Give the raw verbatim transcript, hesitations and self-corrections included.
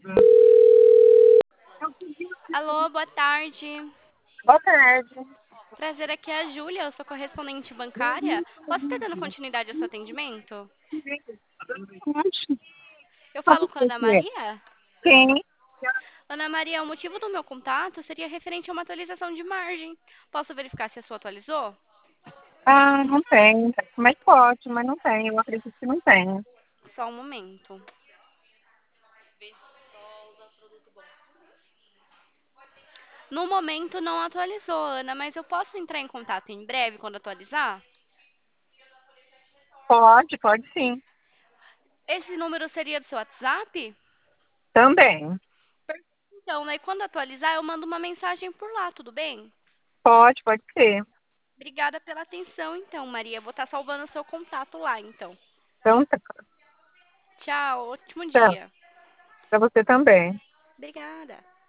Alô, boa tarde. Boa tarde. Prazer, aqui é a Júlia, eu sou correspondente bancária. Posso estar dando continuidade ao seu atendimento? Oxe, Eu posso falo com a Ana esquecer. Maria? Sim. Ana Maria, o motivo do meu contato seria referente a uma atualização de margem. Posso verificar se a sua atualizou? Ah, não tem. Mas pode, mas não tem. Eu acredito que não tem. Só um momento. No momento não atualizou, Ana, mas eu posso entrar em contato em breve quando atualizar? Pode, pode sim. Esse número seria do seu WhatsApp? Também. Então, aí quando atualizar, eu mando uma mensagem por lá, tudo bem? Pode, pode ser. Obrigada pela atenção, então, Maria. Vou estar salvando o seu contato lá, então. Então, tá. Tchau, ótimo Tchau. dia. Pra você também. Obrigada.